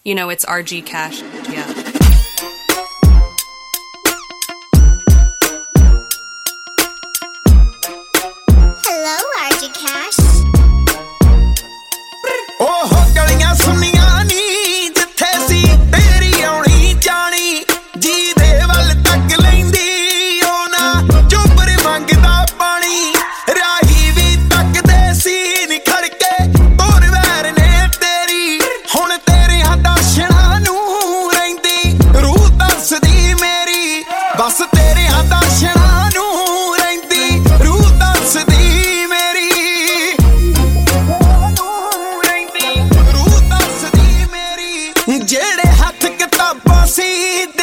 You know, it's RG Cash. Yeah. Hello, RG Cash. Oh, ਗਲੀਆਂ ਸੁਣੀਆਂ ਨੀ ਜਿੱਥੇ ਸੀ ਤੇਰੀ ਆਉਣੀ ਜਾਣੀ ਜੀ ਦੇ ਵੱਲ ਤੱਕ ਲੈਂਦੀ ਉਹ ਨਾ ਚੁੱਪਰ ਮੰਗਦਾ ਪਾਣੀ ਰਾਹੀ ਵੀ ਤੱਕਦੇ ਸੀ ਨੀ ਖੜ ਕੇ ਤੋਰ ਵੈਰ ਨੇ ਤੇਰੀ ਹੁਣ ਤੇਰਿਆਂ ਦਰਸ਼ਨਾਂ ਨੂੰ ਰਹਿੰਦੀ ਰੂਹ ਦੱਸਦੀ ਮੇਰੀ ਬਸ ਤੇਰਿਆਂ ਦਰਸ਼ਨਾਂ ਨੂੰ ਰਹਿੰਦੀ ਰੂਹ ਦੱਸਦੀ ਮੇਰੀ ਜਿਹੜੇ ਹੱਥ ਕਿਤਾਬਾਂ ਸੀ